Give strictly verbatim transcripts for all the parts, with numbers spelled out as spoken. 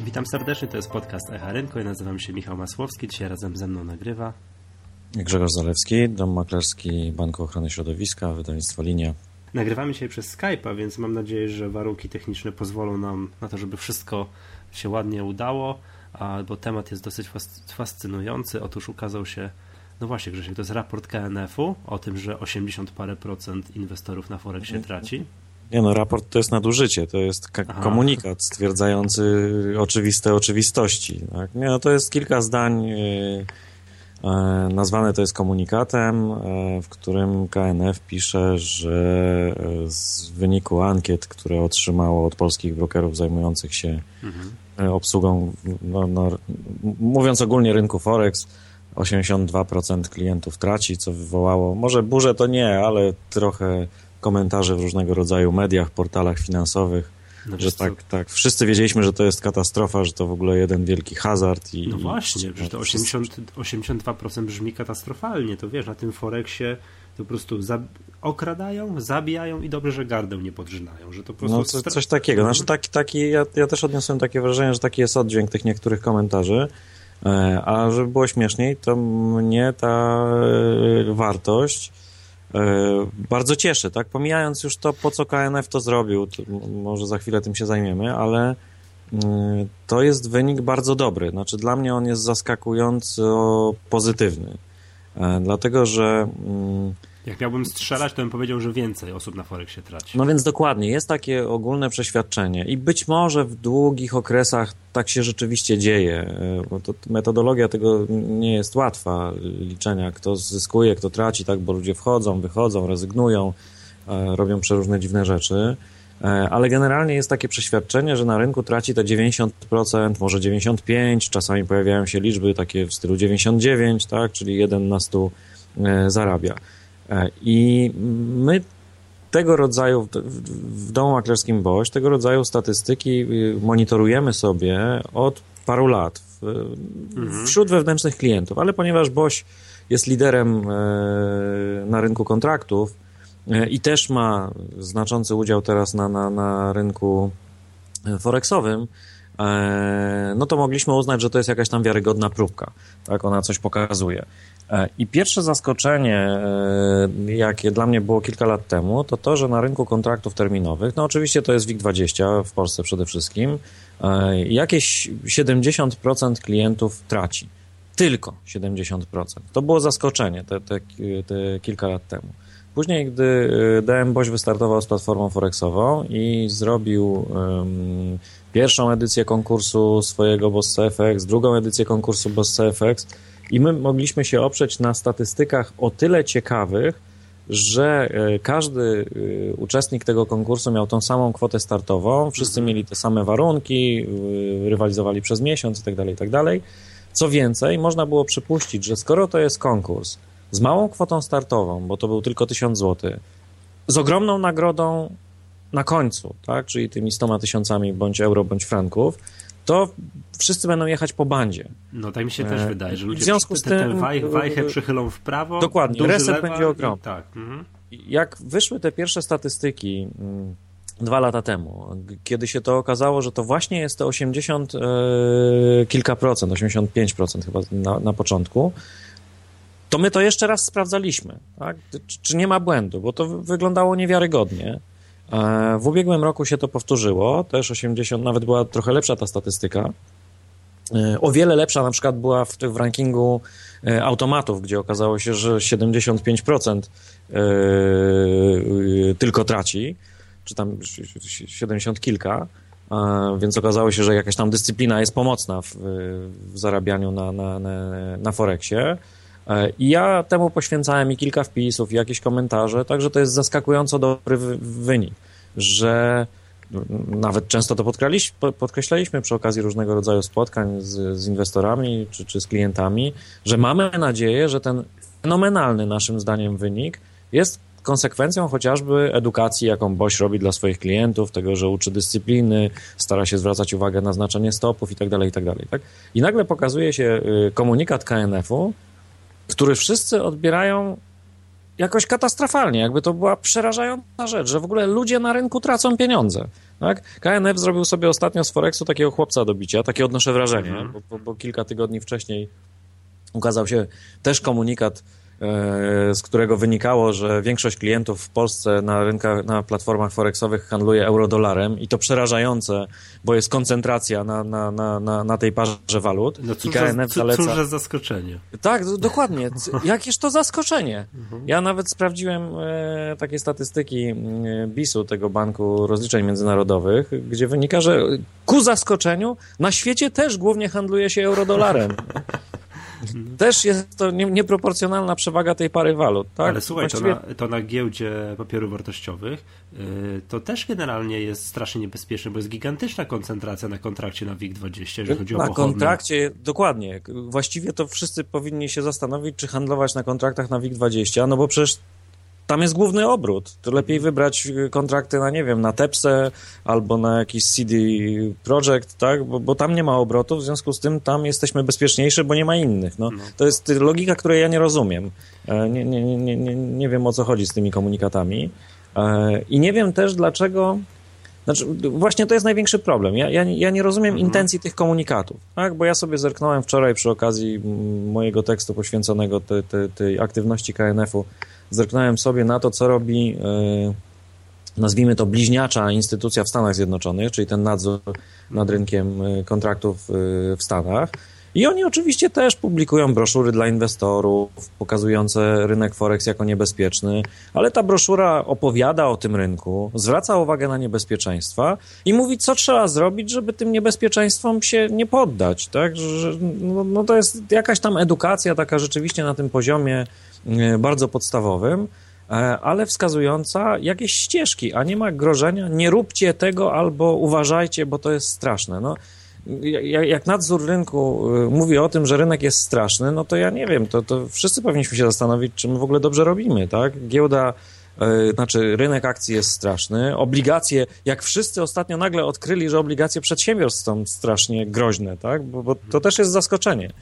Witam serdecznie, to jest podcast Echa Rynku. Ja nazywam się Michał Masłowski, dzisiaj razem ze mną nagrywa Grzegorz Zalewski, Dom Maklerski Banku Ochrony Środowiska, wydawnictwo Linia. Nagrywamy dzisiaj przez Skype'a, więc mam nadzieję, że warunki techniczne pozwolą nam na to, żeby wszystko się ładnie udało, bo temat jest dosyć fascynujący. Otóż ukazał się, no właśnie Grzesiek, to jest raport K N F-u o tym, że osiemdziesiąt parę procent inwestorów na Forexie traci. Nie no, raport to jest nadużycie, to jest ka- komunikat stwierdzający oczywiste oczywistości. Tak? Nie no, to jest kilka zdań, yy, yy, nazwane to jest komunikatem, yy, w którym K N F pisze, że yy, z wyniku ankiet, które otrzymało od polskich brokerów zajmujących się mhm. yy, obsługą, no, no, mówiąc ogólnie rynku Forex, osiemdziesiąt dwa procent klientów traci, co wywołało, może burzę to nie, ale trochę komentarze w różnego rodzaju mediach, portalach finansowych, no że tak, co? tak, wszyscy wiedzieliśmy, że to jest katastrofa, że to w ogóle jeden wielki hazard. I, no właśnie, i, że to osiemdziesiąt, osiemdziesiąt dwa procent brzmi katastrofalnie, to wiesz, na tym Forexie to po prostu za, okradają, zabijają i dobrze, że gardę nie podrzynają, że to po prostu... No co, coś takiego, znaczy taki, taki, ja, ja też odniosłem takie wrażenie, że taki jest oddźwięk tych niektórych komentarzy, a żeby było śmieszniej, to mnie ta wartość bardzo cieszy, tak? Pomijając już to, po co K N F to zrobił, to może za chwilę tym się zajmiemy, ale to jest wynik bardzo dobry. Znaczy dla mnie on jest zaskakująco pozytywny. Dlatego, że... Jak miałbym strzelać, to bym powiedział, że więcej osób na Forexie traci. No więc dokładnie, jest takie ogólne przeświadczenie i być może w długich okresach tak się rzeczywiście dzieje, bo to metodologia tego nie jest łatwa, liczenia, kto zyskuje, kto traci, tak, bo ludzie wchodzą, wychodzą, rezygnują, robią przeróżne dziwne rzeczy, ale generalnie jest takie przeświadczenie, że na rynku traci te dziewięćdziesiąt procent, może dziewięćdziesiąt pięć procent, czasami pojawiają się liczby takie w stylu dziewięćdziesiąt dziewięć procent, tak, czyli jeden na stu zarabia. I my tego rodzaju, w Domu Maklerskim B O Ś, tego rodzaju statystyki monitorujemy sobie od paru lat mhm. wśród wewnętrznych klientów, ale ponieważ B O Ś jest liderem na rynku kontraktów i też ma znaczący udział teraz na, na, na rynku forexowym, no to mogliśmy uznać, że to jest jakaś tam wiarygodna próbka, tak, ona coś pokazuje. I pierwsze zaskoczenie, jakie dla mnie było kilka lat temu, to to, że na rynku kontraktów terminowych, no oczywiście to jest WIG dwadzieścia w Polsce przede wszystkim, jakieś siedemdziesiąt procent klientów traci. Tylko siedemdziesiąt procent. To było zaskoczenie te, te, te kilka lat temu. Później, gdy D M B O Ś wystartował z platformą forexową i zrobił um, pierwszą edycję konkursu swojego Bossa F X, drugą edycję konkursu Bossa F X, i my mogliśmy się oprzeć na statystykach o tyle ciekawych, że każdy uczestnik tego konkursu miał tą samą kwotę startową, wszyscy mieli te same warunki, rywalizowali przez miesiąc itd., itd. Co więcej, można było przypuścić, że skoro to jest konkurs z małą kwotą startową, bo to był tylko tysiąc złotych, z ogromną nagrodą na końcu, tak, czyli tymi stoma tysiącami bądź euro, bądź franków, to wszyscy będą jechać po bandzie. No tak mi się też wydaje, że ludzie w związku z tym, tę waj, wajchę przychylą w prawo. Dokładnie, reset będzie ogromny. Tak. Mhm. Jak wyszły te pierwsze statystyki m, dwa lata temu, kiedy się to okazało, że to właśnie jest te osiemdziesiąt e, kilka procent, osiemdziesiąt pięć procent chyba na, na początku, to my to jeszcze raz sprawdzaliśmy, tak? Czy, czy nie ma błędu, bo to wyglądało niewiarygodnie. W ubiegłym roku się to powtórzyło, też osiemdziesiąt, nawet była trochę lepsza ta statystyka. O wiele lepsza na przykład była w, w rankingu automatów, gdzie okazało się, że siedemdziesiąt pięć procent tylko traci, czy tam siedemdziesiąt kilka, więc okazało się, że jakaś tam dyscyplina jest pomocna w, w zarabianiu na, na, na, na Forexie. I ja temu poświęcałem i kilka wpisów, i jakieś komentarze, także to jest zaskakująco dobry wynik, że nawet często to podkreślaliśmy przy okazji różnego rodzaju spotkań z, z inwestorami czy, czy z klientami, że mamy nadzieję, że ten fenomenalny naszym zdaniem wynik jest konsekwencją chociażby edukacji, jaką B O Ś robi dla swoich klientów, tego, że uczy dyscypliny, stara się zwracać uwagę na znaczenie stopów i tak dalej, i tak dalej. Tak? I nagle pokazuje się komunikat K N F-u, który wszyscy odbierają jakoś katastrofalnie, jakby to była przerażająca rzecz, że w ogóle ludzie na rynku tracą pieniądze. Tak? K N F zrobił sobie ostatnio z Forexu takiego chłopca do bicia, takie odnoszę wrażenie, Mhm. bo, bo, bo kilka tygodni wcześniej ukazał się też komunikat, z którego wynikało, że większość klientów w Polsce na rynkach, na platformach forexowych handluje eurodolarem i to przerażające, bo jest koncentracja na, na, na, na, na tej parze walut. No cóż, I K N F za, zaleca... cóż za zaskoczenie. Tak, d- dokładnie. Jakież to zaskoczenie. Ja nawet sprawdziłem e, takie statystyki e, B I S-u, tego Banku Rozliczeń Międzynarodowych, gdzie wynika, że ku zaskoczeniu na świecie też głównie handluje się eurodolarem. Też jest to nie, nieproporcjonalna przewaga tej pary walut. Tak? Ale słuchaj, Właściwie... to, na, to na giełdzie papierów wartościowych yy, to też generalnie jest strasznie niebezpieczne, bo jest gigantyczna koncentracja na kontrakcie na WIG dwadzieścia, jeżeli chodzi o Na pochodne. kontrakcie, dokładnie. Właściwie to wszyscy powinni się zastanowić, czy handlować na kontraktach na WIG dwadzieścia, no bo przecież tam jest główny obrót. To lepiej wybrać kontrakty na, nie wiem, na Tepsę albo na jakiś C D Projekt, tak? Bo, bo tam nie ma obrotu, w związku z tym tam jesteśmy bezpieczniejsi, bo nie ma innych. No, no. To jest logika, której ja nie rozumiem. Nie, nie, nie, nie, nie wiem, o co chodzi z tymi komunikatami. I nie wiem też, dlaczego... Znaczy, właśnie to jest największy problem. Ja, ja, ja nie rozumiem mhm. intencji tych komunikatów, tak? Bo ja sobie zerknąłem wczoraj przy okazji mojego tekstu poświęconego tej, tej, tej aktywności K N F-u, zerknąłem sobie na to, co robi, yy, nazwijmy to, bliźniacza instytucja w Stanach Zjednoczonych, czyli ten nadzór nad rynkiem yy, kontraktów yy, w Stanach. I oni oczywiście też publikują broszury dla inwestorów, pokazujące rynek Forex jako niebezpieczny, ale ta broszura opowiada o tym rynku, zwraca uwagę na niebezpieczeństwa i mówi, co trzeba zrobić, żeby tym niebezpieczeństwom się nie poddać. Tak? Że, no, no to jest jakaś tam edukacja taka rzeczywiście na tym poziomie bardzo podstawowym, ale wskazująca jakieś ścieżki, a nie ma grożenia, nie róbcie tego albo uważajcie, bo to jest straszne. No, jak nadzór rynku mówi o tym, że rynek jest straszny, no to ja nie wiem, to, to wszyscy powinniśmy się zastanowić, czy my w ogóle dobrze robimy, tak? Giełda, yy, znaczy rynek akcji jest straszny, obligacje, jak wszyscy ostatnio nagle odkryli, że obligacje przedsiębiorstw są strasznie groźne, tak? Bo, bo to też jest zaskoczenie.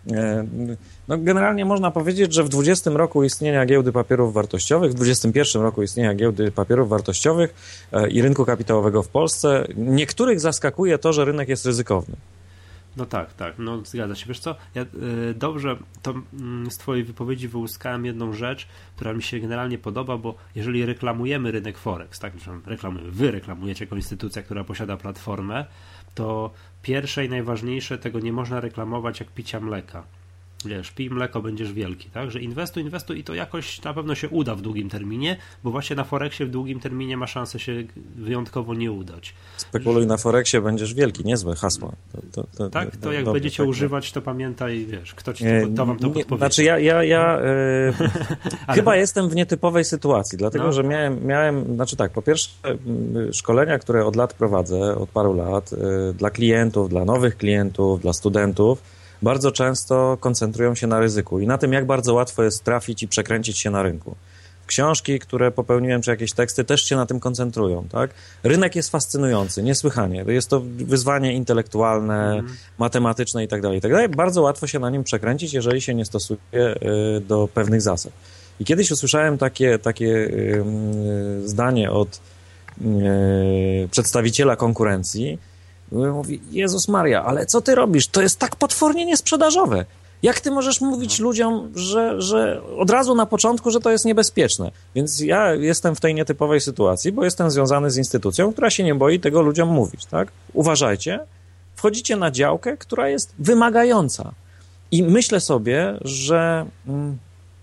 No, generalnie można powiedzieć, że w dwudziestym roku istnienia giełdy papierów wartościowych, w dwudziestym pierwszym roku istnienia giełdy papierów wartościowych i rynku kapitałowego w Polsce, niektórych zaskakuje to, że rynek jest ryzykowny. No tak, tak, no zgadza się. Wiesz co, ja y, dobrze to y, z twojej wypowiedzi wyłuskałem jedną rzecz, która mi się generalnie podoba, bo jeżeli reklamujemy rynek Forex, tak, reklamujemy, wy reklamujecie jako instytucja, która posiada platformę, to pierwsze i najważniejsze, tego nie można reklamować jak picia mleka. Wiesz, pij mleko, będziesz wielki, tak? Że inwestuj, inwestuj i to jakoś na pewno się uda w długim terminie, bo właśnie na Forexie w długim terminie ma szansę się wyjątkowo nie udać. Spekuluj na Forexie, będziesz wielki, niezłe hasło. To, to, to, tak, to, to jak dobrze, będziecie tak, używać, to pamiętaj, wiesz, kto ci to, to wam to nie, podpowie. Znaczy ja, ja, ja e, Ale... chyba jestem w nietypowej sytuacji, dlatego, no. że miałem, miałem, znaczy tak, po pierwsze szkolenia, które od lat prowadzę, od paru lat, e, dla klientów, dla nowych klientów, dla studentów, bardzo często koncentrują się na ryzyku i na tym, jak bardzo łatwo jest trafić i przekręcić się na rynku. Książki, które popełniłem, czy jakieś teksty też się na tym koncentrują, tak? Rynek jest fascynujący, niesłychanie. Jest to wyzwanie intelektualne, mm. matematyczne i tak dalej, i tak dalej. Bardzo łatwo się na nim przekręcić, jeżeli się nie stosuje y, do pewnych zasad. I kiedyś usłyszałem takie, takie y, y, zdanie od y, przedstawiciela konkurencji. Mówi, Jezus Maria, ale co ty robisz? To jest tak potwornie niesprzedażowe. Jak ty możesz mówić no. ludziom, że, że od razu na początku, że to jest niebezpieczne? Więc ja jestem w tej nietypowej sytuacji, bo jestem związany z instytucją, która się nie boi tego ludziom mówić, tak? Uważajcie, wchodzicie na działkę, która jest wymagająca. I myślę sobie, że mm,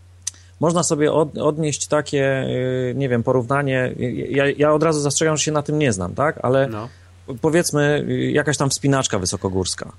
można sobie od, odnieść takie, yy, nie wiem, porównanie. Ja, ja od razu zastrzegam, że się na tym nie znam, tak? Ale no. powiedzmy jakaś tam wspinaczka wysokogórska.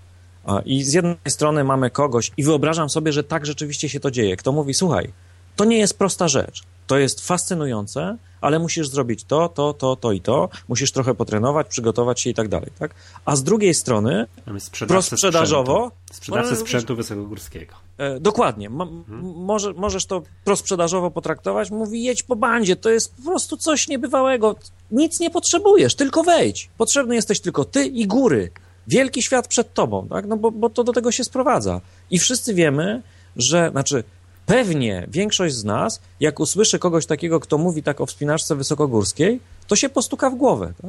I z jednej strony mamy kogoś i wyobrażam sobie, że tak rzeczywiście się to dzieje. Kto mówi, słuchaj, to nie jest prosta rzecz. To jest fascynujące, ale musisz zrobić to, to, to, to i to. Musisz trochę potrenować, przygotować się i tak dalej, tak? A z drugiej strony prosprzedażowo... Sprzedawcę sprzętu wysokogórskiego. E, dokładnie. Ma, hmm. może, możesz to prosprzedażowo potraktować. Mówi, jedź po bandzie. To jest po prostu coś niebywałego. Nic nie potrzebujesz, tylko wejdź. Potrzebny jesteś tylko ty i góry. Wielki świat przed tobą, tak? No bo, bo to do tego się sprowadza. I wszyscy wiemy, że, znaczy, pewnie większość z nas, jak usłyszy kogoś takiego, kto mówi tak o wspinaczce wysokogórskiej, to się postuka w głowę, tak?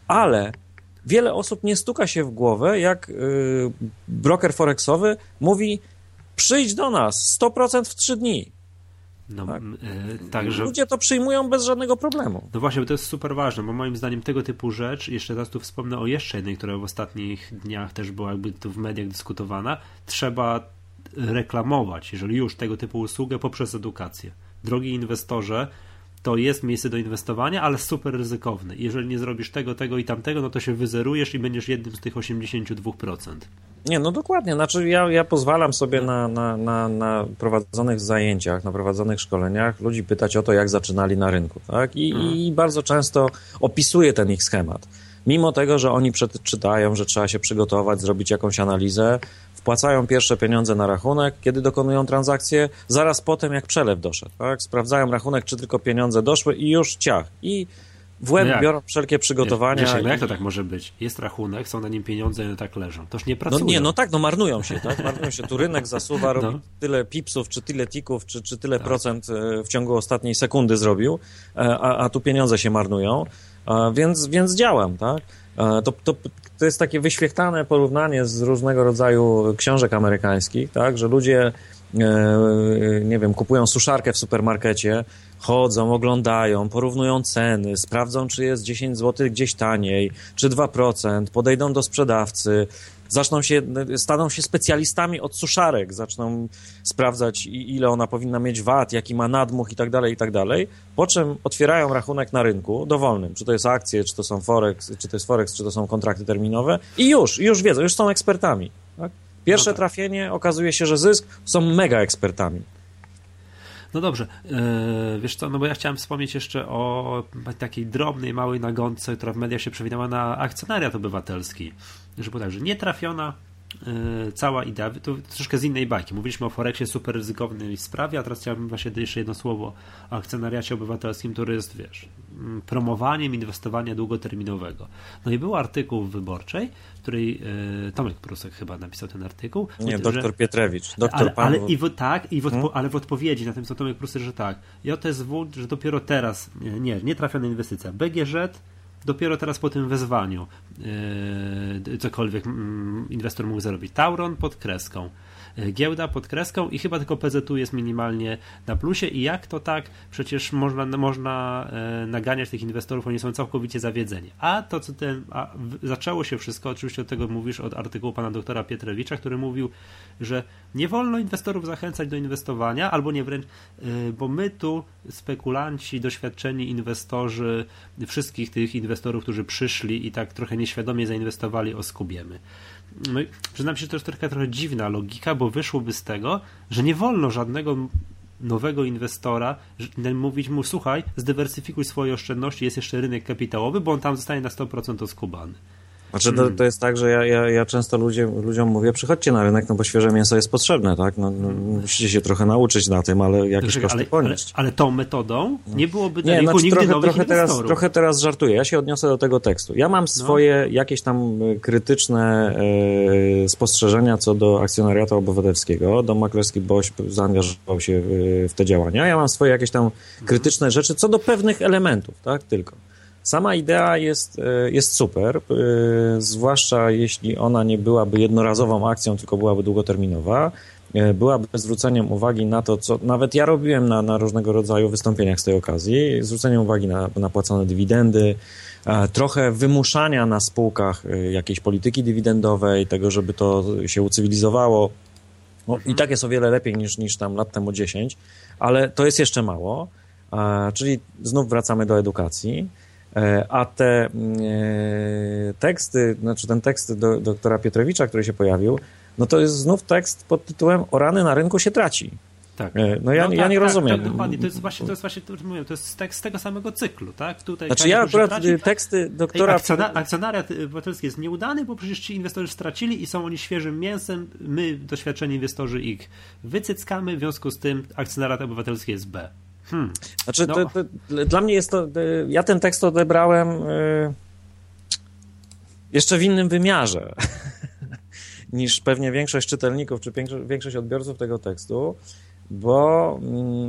ale wiele osób nie stuka się w głowę, jak yy, broker forexowy mówi, przyjdź do nas sto procent w trzy dni. No, tak? Yy, tak, że... Ludzie to przyjmują bez żadnego problemu. No właśnie, bo to jest super ważne, bo moim zdaniem tego typu rzecz, jeszcze raz tu wspomnę o jeszcze jednej, która w ostatnich dniach też była jakby tu w mediach dyskutowana, trzeba reklamować, jeżeli już tego typu usługę, poprzez edukację. Drogi inwestorze, to jest miejsce do inwestowania, ale super ryzykowne. Jeżeli nie zrobisz tego, tego i tamtego, no to się wyzerujesz i będziesz jednym z tych osiemdziesiąt dwa procent. Nie, no dokładnie. Znaczy ja, ja pozwalam sobie na, na, na, na prowadzonych zajęciach, na prowadzonych szkoleniach ludzi pytać o to, jak zaczynali na rynku. Tak? I, hmm. i bardzo często opisuję ten ich schemat. Mimo tego, że oni przeczytają, że trzeba się przygotować, zrobić jakąś analizę, wpłacają pierwsze pieniądze na rachunek, kiedy dokonują transakcję, zaraz potem jak przelew doszedł. Tak? Sprawdzają rachunek, czy tylko pieniądze doszły i już ciach. I w łeb no biorą wszelkie przygotowania. Wiesz, wiesz, no jak i... to tak może być? Jest rachunek, są na nim pieniądze i one tak leżą. Toż nie pracują. No nie, no tak, no marnują się, tak? Marnują się. Tu rynek zasuwa, robi no. tyle pipsów, czy tyle tików, czy, czy tyle tak. procent w ciągu ostatniej sekundy zrobił, a, a tu pieniądze się marnują, więc, więc działam, tak? To, to, to jest takie wyświechtane porównanie z różnego rodzaju książek amerykańskich, tak? Że ludzie, nie wiem, kupują suszarkę w supermarkecie, chodzą, oglądają, porównują ceny, sprawdzą, czy jest dziesięć złotych gdzieś taniej, czy dwa procent, podejdą do sprzedawcy, zaczną się, staną się specjalistami od suszarek, zaczną sprawdzać, ile ona powinna mieć wat, jaki ma nadmuch i tak dalej, i tak dalej, po czym otwierają rachunek na rynku dowolnym, czy to jest akcje, czy to są forex, czy to jest forex, czy to są kontrakty terminowe i już, już wiedzą, już są ekspertami. Tak? Pierwsze no tak. trafienie, okazuje się, że zysk, są mega ekspertami. No dobrze, yy, wiesz co, no bo ja chciałem wspomnieć jeszcze o takiej drobnej, małej nagonce, która w mediach się przewinęła na akcjonariat obywatelski. Że było tak, że nie trafiona yy, cała idea, to troszkę z innej bajki. Mówiliśmy o Forexie, super ryzykownej sprawie, a teraz chciałbym właśnie jeszcze jedno słowo o akcjonariacie obywatelskim, który jest, wiesz, promowaniem inwestowania długoterminowego. No i był artykuł w Wyborczej, w której yy, Tomek Prusek chyba napisał ten artykuł. Nie, że, doktor Pietrewicz. Doktor ale, Pan... ale, i w, tak, i w odpo- hmm? ale w odpowiedzi na tym, co Tomek Prusek, że tak, J S W, że dopiero teraz, nie, nie trafiona inwestycja, B G Ż dopiero teraz po tym wezwaniu yy, cokolwiek yy, inwestor mógł zarobić. Tauron pod kreską, yy, giełda pod kreską i chyba tylko P Z U jest minimalnie na plusie i jak to tak? Przecież można, można yy, naganiać tych inwestorów, oni są całkowicie zawiedzeni. A to, co ten, a w, zaczęło się wszystko, oczywiście od tego mówisz, od artykułu pana doktora Pietrewicza, który mówił, że nie wolno inwestorów zachęcać do inwestowania, albo nie wręcz, yy, bo my tu spekulanci, doświadczeni inwestorzy, wszystkich tych inwestorów, którzy przyszli i tak trochę nieświadomie zainwestowali, oskubiemy. No i przyznam się, że to jest trochę, trochę dziwna logika, bo wyszłoby z tego, że nie wolno żadnego nowego inwestora mówić mu, słuchaj, zdywersyfikuj swoje oszczędności, jest jeszcze rynek kapitałowy, bo on tam zostanie na sto procent oskubany. Znaczy to, to jest tak, że ja, ja, ja często ludzie, ludziom mówię, przychodźcie na rynek, no bo świeże mięso jest potrzebne, tak? No, no, musicie się trochę nauczyć na tym, ale jakieś Dobrze, koszty ale, ponieść. Ale, ale tą metodą nie byłoby na nie, rynku znaczy, nigdy trochę, nowych trochę inwestorów. teraz, trochę teraz żartuję, ja się odniosę do tego tekstu. Ja mam swoje no. jakieś tam krytyczne e, spostrzeżenia co do akcjonariatu obywatelskiego. Dom Maklerski B O Ś zaangażował się w, w te działania. Ja mam swoje jakieś tam krytyczne rzeczy co do pewnych elementów, tak? Tylko. Sama idea jest, jest super, zwłaszcza jeśli ona nie byłaby jednorazową akcją, tylko byłaby długoterminowa. Byłaby zwróceniem uwagi na to, co nawet ja robiłem na, na różnego rodzaju wystąpieniach z tej okazji, zwróceniem uwagi na, na płacone dywidendy, trochę wymuszania na spółkach jakiejś polityki dywidendowej, tego, żeby to się ucywilizowało. No, i tak jest o wiele lepiej niż, niż tam lat temu dziesięć, ale to jest jeszcze mało, czyli znów wracamy do edukacji. A te e, teksty, znaczy ten tekst do, doktora Pietrewicza, który się pojawił, no to jest znów tekst pod tytułem "O rany, na rynku się traci". Tak. No ja, no ja tak, nie tak, rozumiem. Tak, dokładnie. To jest właśnie, to jest właśnie, to, mówię, to jest tekst z tego samego cyklu, tak? Tutaj znaczy ja akurat traci, teksty doktora... Akcjona, akcjonariat obywatelski jest nieudany, bo przecież ci inwestorzy stracili i są oni świeżym mięsem, my, doświadczeni inwestorzy, ich wycyckamy, w związku z tym akcjonariat obywatelski jest B. Hmm. Znaczy, no. to, to, dla mnie jest to... Ja ten tekst odebrałem y, jeszcze w innym wymiarze niż pewnie większość czytelników, czy większość odbiorców tego tekstu. bo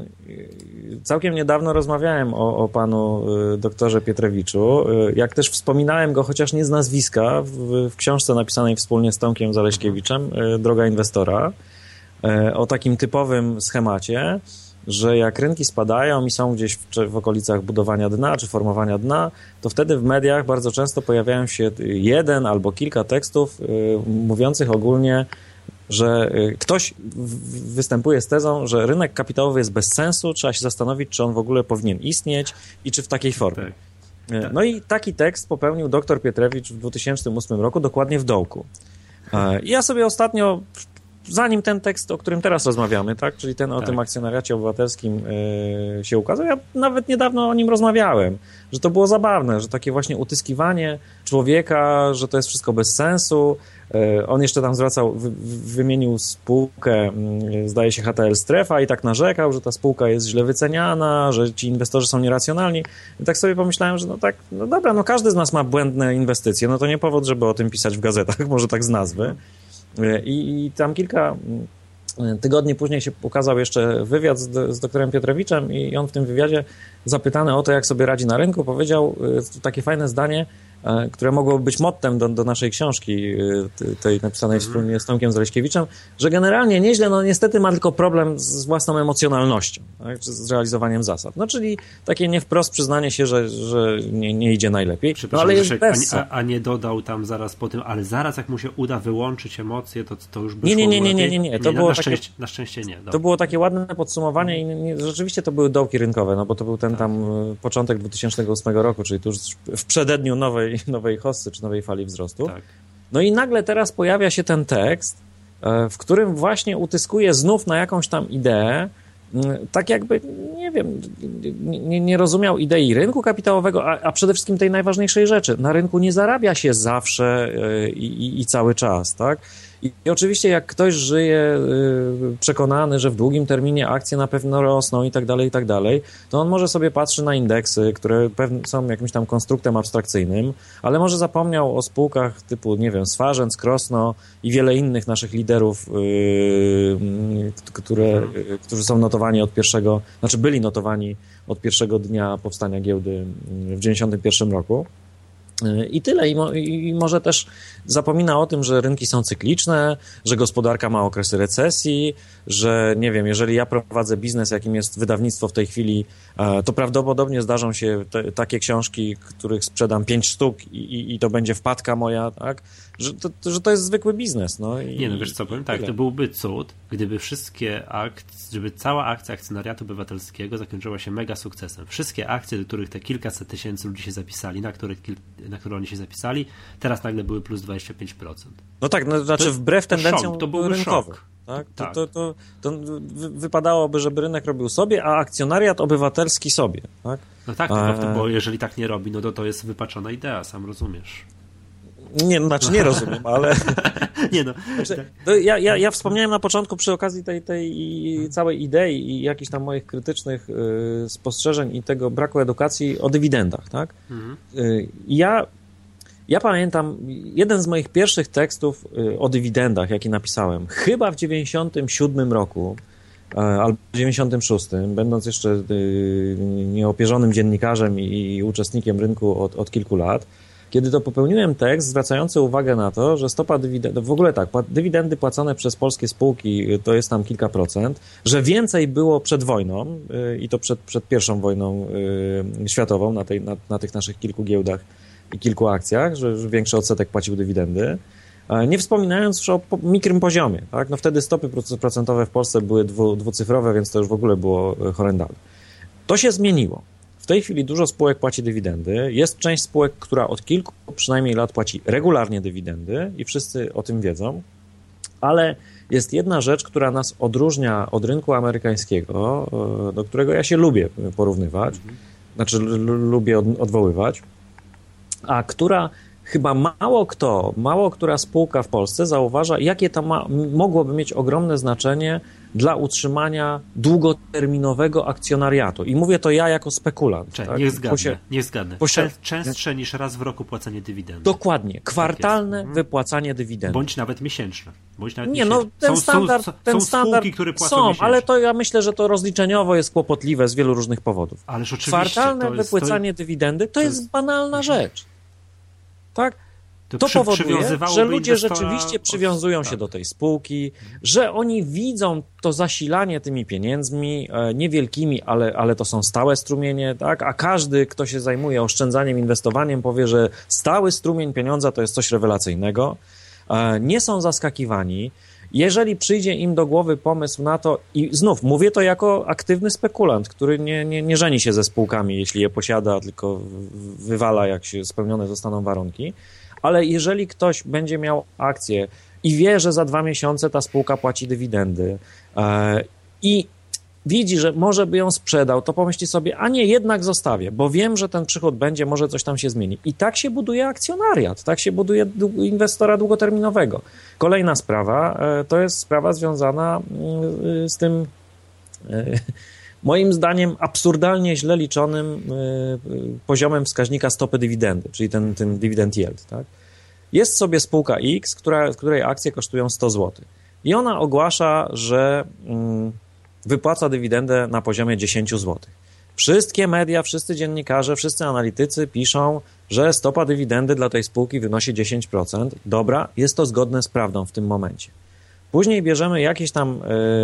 całkiem niedawno rozmawiałem o, o panu doktorze Pietrewiczu, jak też wspominałem go, chociaż nie z nazwiska, w, w książce napisanej wspólnie z Tomkiem Zaleśkiewiczem, Droga inwestora, o takim typowym schemacie, że jak rynki spadają i są gdzieś w, w okolicach budowania dna czy formowania dna, to wtedy w mediach bardzo często pojawiają się jeden albo kilka tekstów mówiących ogólnie, że ktoś występuje z tezą, że rynek kapitałowy jest bez sensu, trzeba się zastanowić, czy on w ogóle powinien istnieć i czy w takiej formie. Tak. No i taki tekst popełnił dr Pietrewicz w dwa tysiące ósmym roku, dokładnie w Dołku. I ja sobie ostatnio, zanim ten tekst, o którym teraz rozmawiamy, tak, czyli ten o tak. tym akcjonariacie obywatelskim yy, się ukazał, ja nawet niedawno o nim rozmawiałem, że to było zabawne, że takie właśnie utyskiwanie człowieka, że to jest wszystko bez sensu. Yy, on jeszcze tam zwracał, wy, wymienił spółkę, yy, zdaje się H T L Strefa i tak narzekał, że ta spółka jest źle wyceniana, że ci inwestorzy są nieracjonalni. I tak sobie pomyślałem, że no tak, no dobra, no każdy z nas ma błędne inwestycje, no to nie powód, żeby o tym pisać w gazetach, może tak z nazwy. I, I tam kilka tygodni później się ukazał jeszcze wywiad z, z doktorem Pietrowiczem i on w tym wywiadzie, zapytany o to, jak sobie radzi na rynku, powiedział takie fajne zdanie, które mogło być mottem do, do naszej książki, tej napisanej wspólnie z Tomkiem Zaleśkiewiczem, że generalnie nieźle, no niestety ma tylko problem z własną emocjonalnością, tak, z realizowaniem zasad. No czyli takie nie wprost przyznanie się, że, że nie, nie idzie najlepiej. No, ale jest bez... a, a nie dodał tam zaraz po tym, ale zaraz jak mu się uda wyłączyć emocje, to, to już by nie, nie, nie, nie, nie, nie, nie. To nie, było na, takie, szczęście, na szczęście nie. Dobra. To było takie ładne podsumowanie i nie, rzeczywiście to były dołki rynkowe, no bo to był ten tak. tam początek dwa tysiące ósmego roku, czyli tuż w przededniu nowej nowej hossy, czy nowej fali wzrostu. Tak. No i nagle teraz pojawia się ten tekst, w którym właśnie utyskuje znów na jakąś tam ideę, tak jakby, nie wiem, nie, nie rozumiał idei rynku kapitałowego, a, a przede wszystkim tej najważniejszej rzeczy. Na rynku nie zarabia się zawsze i, i, i cały czas, tak? I, I oczywiście jak ktoś żyje y, przekonany, że w długim terminie akcje na pewno rosną i tak dalej, i tak dalej, to on może sobie patrzy na indeksy, które pewnie są jakimś tam konstruktem abstrakcyjnym, ale może zapomniał o spółkach typu, nie wiem, Swarzędz, Krosno i wiele innych naszych liderów, y, y, które, y, którzy są notowani od pierwszego, znaczy byli notowani od pierwszego dnia powstania giełdy w dziewięćdziesiątym pierwszym roku. I tyle. I, mo, I może też zapomina o tym, że rynki są cykliczne, że gospodarka ma okresy recesji, że nie wiem, jeżeli ja prowadzę biznes, jakim jest wydawnictwo w tej chwili, to prawdopodobnie zdarzą się te, takie książki, których sprzedam pięć sztuk i, i, i to będzie wpadka moja, tak? Że to, że to jest zwykły biznes. No, i, nie no, wiesz co, powiem tak, to byłby cud, gdyby wszystkie akcje, żeby cała akcja akcjonariatu obywatelskiego zakończyła się mega sukcesem. Wszystkie akcje, do których te kilkaset tysięcy ludzi się zapisali, na które, na które oni się zapisali, teraz nagle były plus dwadzieścia pięć procent. No tak, no, znaczy to, wbrew tendencjom szok, to był rynkowym. Szok. Tak? To, tak. To, to, to, to wypadałoby, żeby rynek robił sobie, a akcjonariat obywatelski sobie. Tak? No tak, tylko, bo jeżeli tak nie robi, no to to jest wypaczona idea, sam rozumiesz. Nie, no, znaczy nie rozumiem, ale... nie no. Znaczy, to ja, ja, ja wspomniałem na początku przy okazji tej, tej całej idei i jakichś tam moich krytycznych y, spostrzeżeń i tego braku edukacji o dywidendach, tak? Mhm. Y, ja, ja pamiętam jeden z moich pierwszych tekstów y, o dywidendach, jaki napisałem, chyba w dziewięćdziesiątym siódmym roku y, albo w dziewięćdziesiątym szóstym, będąc jeszcze y, nieopierzonym dziennikarzem i, i uczestnikiem rynku od, od kilku lat, kiedy to popełniłem tekst zwracający uwagę na to, że stopa dywidendy, w ogóle tak, dywidendy płacone przez polskie spółki to jest tam kilka procent, że więcej było przed wojną yy, i to przed, przed pierwszą wojną yy, światową na, tej, na, na tych naszych kilku giełdach i kilku akcjach, że, że większy odsetek płacił dywidendy. Yy, nie wspominając już o po, mikrym poziomie, tak? No wtedy stopy procentowe w Polsce były dwu, dwucyfrowe, więc to już w ogóle było horrendalne. To się zmieniło. W tej chwili dużo spółek płaci dywidendy. Jest część spółek, która od kilku przynajmniej lat płaci regularnie dywidendy i wszyscy o tym wiedzą, ale jest jedna rzecz, która nas odróżnia od rynku amerykańskiego, do którego ja się lubię porównywać, znaczy l- lubię od- odwoływać, a która chyba mało kto, mało która spółka w Polsce zauważa, jakie to ma, mogłoby mieć ogromne znaczenie dla utrzymania długoterminowego akcjonariatu. I mówię to ja jako spekulant. Czekaj, tak? niech zgadnę, Posie... niech zgadnę. Posie... Częstsze niż raz w roku płacenie dywidendy. Dokładnie. Kwartalne tak wypłacanie dywidendy. Bądź nawet miesięczne. Bądź nawet Nie, miesięczne. no ten są, standard, są, ten są standard spółki, które płacą są, miesięcznie. ale to ja myślę, że to rozliczeniowo jest kłopotliwe z wielu różnych powodów. Ależ oczywiście. Kwartalne to jest, wypłacanie to... dywidendy to, to jest, jest banalna rzecz. Tak? To, to przy, powoduje, że ludzie inwestora... rzeczywiście przywiązują się tak. do tej spółki, że oni widzą to zasilanie tymi pieniędzmi, e, niewielkimi, ale, ale to są stałe strumienie, tak? A każdy, kto się zajmuje oszczędzaniem, inwestowaniem, powie, że stały strumień pieniądza to jest coś rewelacyjnego. E, nie są zaskakiwani. Jeżeli przyjdzie im do głowy pomysł na to, i znów mówię to jako aktywny spekulant, który nie, nie, nie żeni się ze spółkami, jeśli je posiada, tylko wywala, jak się spełnione zostaną warunki, ale jeżeli ktoś będzie miał akcję i wie, że za dwa miesiące ta spółka płaci dywidendy e, i widzi, że może by ją sprzedał, to pomyśli sobie, a nie, jednak zostawię, bo wiem, że ten przychód będzie, może coś tam się zmieni. I tak się buduje akcjonariat, tak się buduje inwestora długoterminowego. Kolejna sprawa, e, to jest sprawa związana y, z tym y, moim zdaniem absurdalnie źle liczonym y, y, poziomem wskaźnika stopy dywidendy, czyli ten, ten dividend yield. Tak? Jest sobie spółka X, która, której akcje kosztują sto złotych i ona ogłasza, że y, wypłaca dywidendę na poziomie dziesięć złotych. Wszystkie media, wszyscy dziennikarze, wszyscy analitycy piszą, że stopa dywidendy dla tej spółki wynosi dziesięć procent. Dobra, jest to zgodne z prawdą w tym momencie. Później bierzemy jakieś tam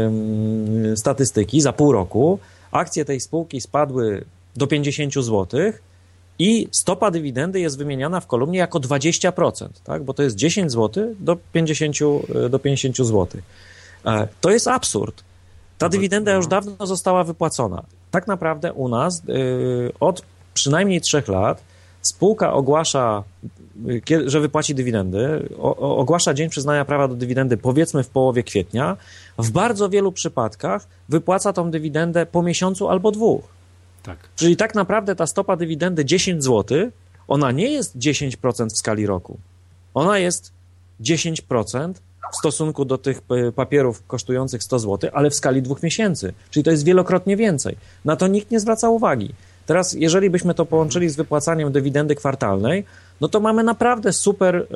y, statystyki za pół roku, akcje tej spółki spadły do pięćdziesiąt złotych i stopa dywidendy jest wymieniana w kolumnie jako dwadzieścia procent, tak? Bo to jest dziesięć złotych do pięćdziesięciu złotych. E, to jest absurd. Ta dywidenda już dawno została wypłacona. Tak naprawdę u nas y, od przynajmniej trzech lat spółka ogłasza, y, że wypłaci dywidendy, o, o, ogłasza dzień przyznania prawa do dywidendy powiedzmy w połowie kwietnia. W bardzo wielu przypadkach wypłaca tą dywidendę po miesiącu albo dwóch. Tak. Czyli tak naprawdę ta stopa dywidendy dziesięć złotych, ona nie jest dziesięć procent w skali roku. Ona jest dziesięć procent w stosunku do tych papierów kosztujących sto złotych, ale w skali dwóch miesięcy. Czyli to jest wielokrotnie więcej. Na to nikt nie zwraca uwagi. Teraz, jeżeli byśmy to połączyli z wypłacaniem dywidendy kwartalnej, no to mamy naprawdę super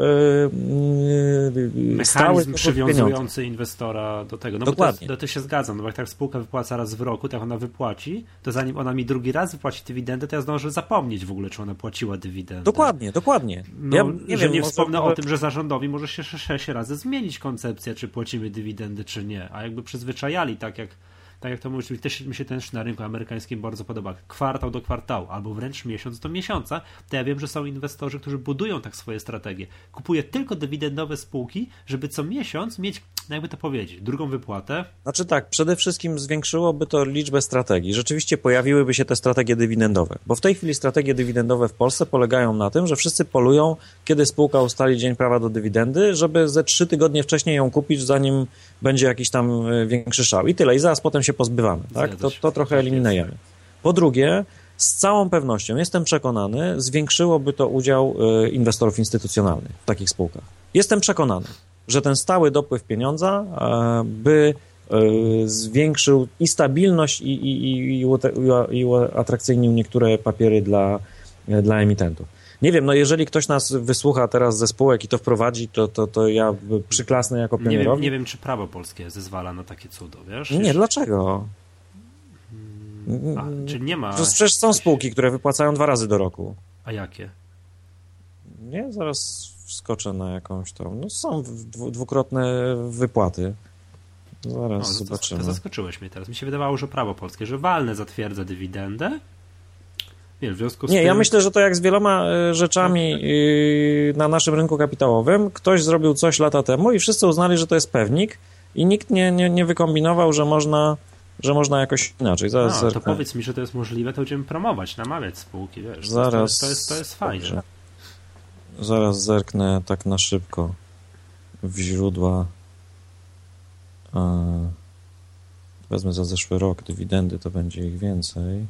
yy, yy, mechanizm przywiązujący inwestora do tego. No Dokładnie. bo to, to się zgadzam, no bo jak tak spółka wypłaca raz w roku, to jak ona wypłaci, to zanim ona mi drugi raz wypłaci dywidendę, to ja zdążę zapomnieć w ogóle, czy ona płaciła dywidendę. Dokładnie, dokładnie. No, ja nie że wiem, nie może... wspomnę o tym, że zarządowi może się sześć razy zmienić koncepcja, czy płacimy dywidendy, czy nie, a jakby przyzwyczajali, tak jak Tak jak to mówisz, też mi się też na rynku amerykańskim bardzo podoba. Kwartał do kwartału, albo wręcz miesiąc do miesiąca. To ja wiem, że są inwestorzy, którzy budują tak swoje strategie. Kupuję tylko dywidendowe spółki, żeby co miesiąc mieć, jakby to powiedzieć, drugą wypłatę. Znaczy tak, przede wszystkim zwiększyłoby to liczbę strategii. Rzeczywiście pojawiłyby się te strategie dywidendowe. Bo w tej chwili strategie dywidendowe w Polsce polegają na tym, że wszyscy polują, kiedy spółka ustali dzień prawa do dywidendy, żeby ze trzy tygodnie wcześniej ją kupić, zanim będzie jakiś tam większy szał. I tyle. I zaraz potem się pozbywamy. Tak? To, to trochę eliminujemy. Po drugie, z całą pewnością, jestem przekonany, zwiększyłoby to udział y, inwestorów instytucjonalnych w takich spółkach. Jestem przekonany, że ten stały dopływ pieniądza y, by y, zwiększył i stabilność i, i, i, i, i uatrakcyjnił niektóre papiery dla, y, dla emitentów. Nie wiem, no jeżeli ktoś nas wysłucha teraz ze spółek i to wprowadzi, to, to, to ja przyklasnę jako pionierowi. Nie wiem, nie wiem, czy prawo polskie zezwala na takie cudo, wiesz? Nie, dlaczego? A, czyli nie ma... Przecież są spółki, które wypłacają dwa razy do roku. A jakie? Nie, zaraz wskoczę na jakąś tam... No są dwu, dwukrotne wypłaty. Zaraz no, zobaczymy. To, to zaskoczyłeś mnie teraz. Mi się wydawało, że prawo polskie, że walne zatwierdza dywidendę. Nie, w związku z nie tym... ja myślę, że to jak z wieloma rzeczami na naszym rynku kapitałowym, ktoś zrobił coś lata temu i wszyscy uznali, że to jest pewnik i nikt nie, nie, nie wykombinował, że można, że można jakoś inaczej. Zaraz no, to powiedz mi, że to jest możliwe, to będziemy promować, namawiać spółki, wiesz. Zaraz... To jest, to jest, to jest fajne. Dobrze. Zaraz zerknę tak na szybko w źródła. Wezmę za zeszły rok dywidendy, to będzie ich więcej.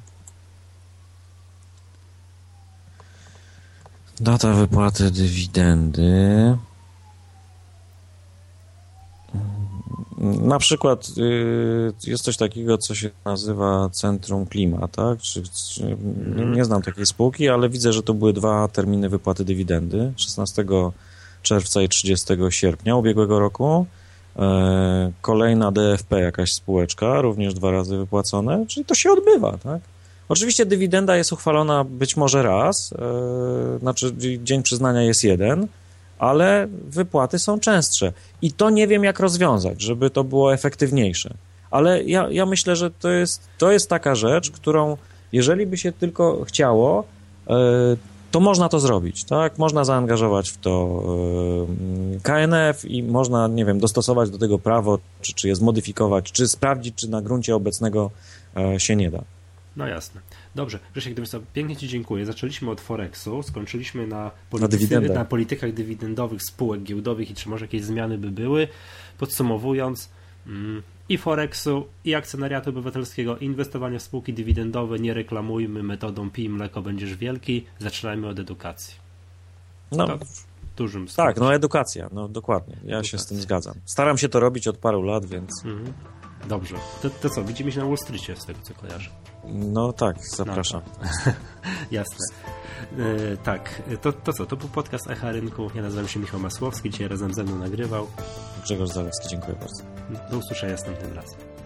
Data wypłaty dywidendy. Na przykład jest coś takiego, co się nazywa Centrum Klima, tak? Czy, czy, nie, nie znam takiej spółki, ale widzę, że to były dwa terminy wypłaty dywidendy, szesnastego czerwca i trzydziestego sierpnia ubiegłego roku. Kolejna D F P, jakaś spółeczka, również dwa razy wypłacone, czyli to się odbywa, tak? Oczywiście dywidenda jest uchwalona być może raz, yy, znaczy dzień przyznania jest jeden, ale wypłaty są częstsze. I to nie wiem, jak rozwiązać, żeby to było efektywniejsze. Ale ja, ja myślę, że to jest, to jest taka rzecz, którą jeżeli by się tylko chciało, yy, to można to zrobić, tak? Można zaangażować w to yy, K N F i można, nie wiem, dostosować do tego prawo, czy, czy je zmodyfikować, czy sprawdzić, czy na gruncie obecnego yy, się nie da. No jasne. Dobrze, Grzesiek, pięknie Ci dziękuję. Zaczęliśmy od Forexu, skończyliśmy na, polityce, na, na politykach dywidendowych spółek giełdowych i czy może jakieś zmiany by były. Podsumowując, mm, i Forexu, i akcjonariatu obywatelskiego, i inwestowanie w spółki dywidendowe nie reklamujmy metodą pij mleko, będziesz wielki. Zaczynajmy od edukacji. No, to w dużym tak, skrócie. No edukacja, no dokładnie. Ja edukacja. się z tym zgadzam. Staram się to robić od paru lat, więc... Mhm. Dobrze. To, to co, widzimy się na Wall Streetie z tego, co kojarzę. No tak, zapraszam. No to. Jasne. Yy, tak, to, to co, to był podcast Echa Rynku. Ja nazywam się Michał Masłowski, dzisiaj razem ze mną nagrywał. Grzegorz Zalewski, dziękuję bardzo. Do usłyszenia następnym razem.